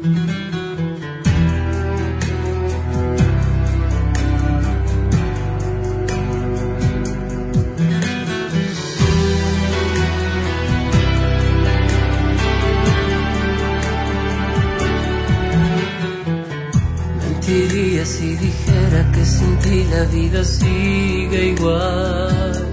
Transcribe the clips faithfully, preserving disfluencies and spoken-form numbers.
Mentiría si dijera que sin ti la vida sigue igual,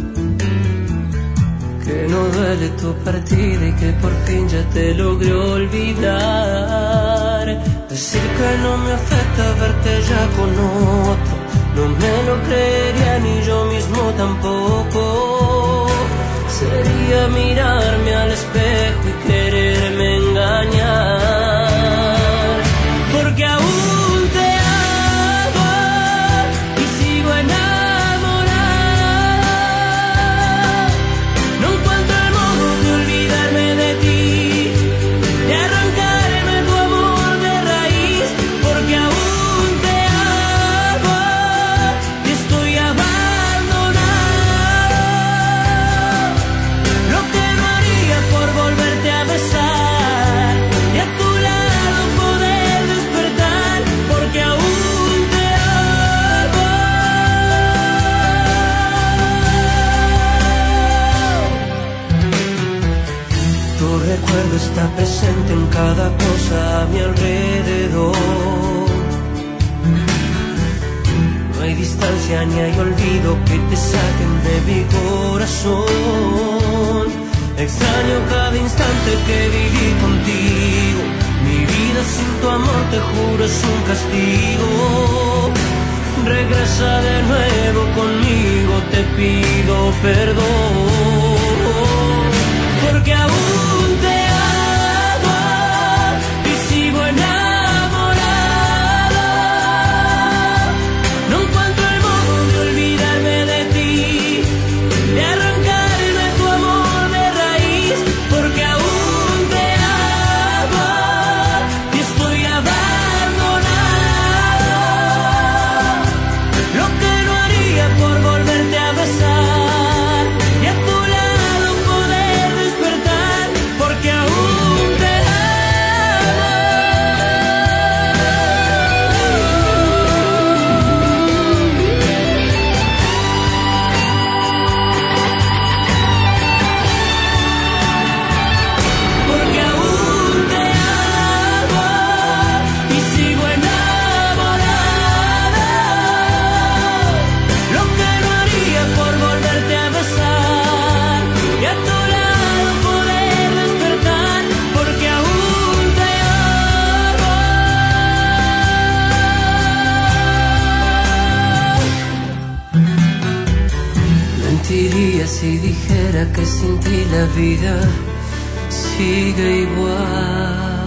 que no duele tu partida y que por fin ya te logré olvidar. Decir que no me afecta verte ya con otro, no me lo creería ni yo mismo tampoco. Sería mirarme al espejo y quererme engañar, porque aún te amo y sigo enamorada. No encuentro el modo de olvidarme de ti, de arrancarme tu amor de raíz, porque aún te amo y estoy abandonado. Lo que no haría por volverte a besar y a tu lado poder despertar, porque aún te amo. Tu recuerdo está presente en cada cosa a mi alrededor. No hay distancia ni hay olvido que te saquen de mi corazón. Extraño cada instante que viví contigo. Mi vida sin tu amor, te juro, es un castigo. Regresa de nuevo conmigo, te pido perdón, porque aún te amo y sigo enamorada. No encuentro el modo de olvidarme de ti, de arrancarme tu amor de raíz, porque aún te amo y estoy abandonado. Lo que no haría por volverte a besar y a tu lado poder despertar, porque aún te amo. Porque aún te amo y sigo enamorada. Lo que no haría por volverte a besar y a tu lado poder despertar, porque aún te amo. Mentiría si dijera que sin ti la vida sigue igual.